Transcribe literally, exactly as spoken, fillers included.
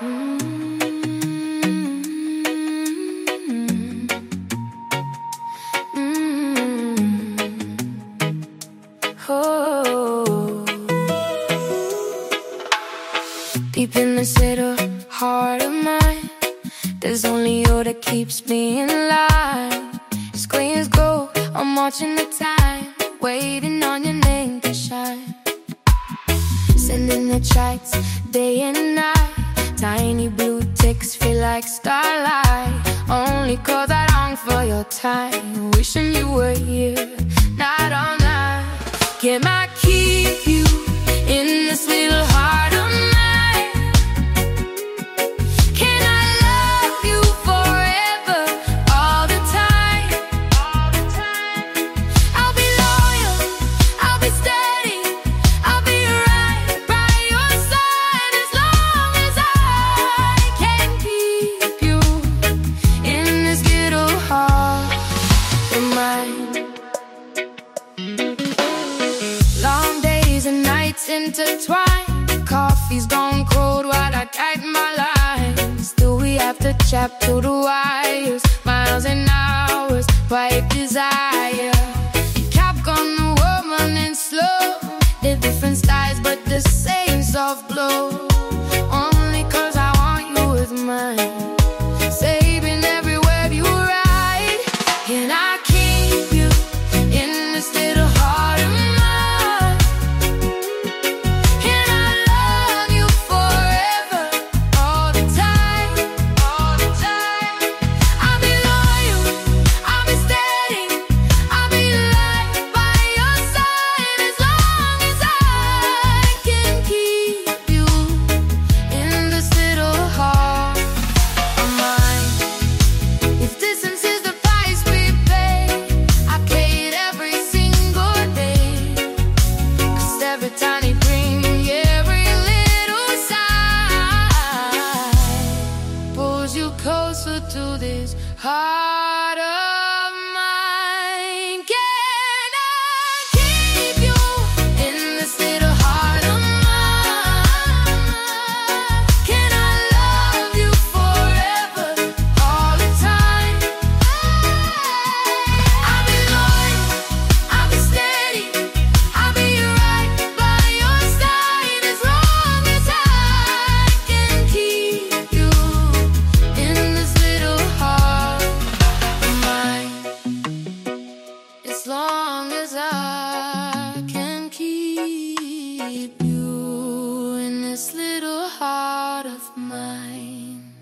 Oh, deep in this little heart of mine, there's only you that keeps me in line. Screens go, I'm watching the time, waiting on your name to shine. Sending the tracks day and night, tiny blue ticks feel like starlight. Only cause I long for your time, wishing you were here, not all night. Can I keep you in this little heart of mine? Can I love you forever, all the time? All the time. I'll be loyal, I'll be steady, I'll be right by your side as long as I can keep you in this little heart of mine. Long days and nights intertwined, coffee's gone cold while I type my lines. Still we have to chat through the wires, miles and hours, quiet desire. Cap on the woman and slow, they're different styles but the same soft glow. Only cause I want you with mine, saving every word you write. Can I keep you in this little heart of mine? Closer to this heart of mine. Can I keep you in this little heart of mine? Can I love you forever, all the time? I'll be loyal, I'll be steady, I'll be right by your side as long as I can keep you in this little heart of mine. As long as I can keep you in this little heart of mine.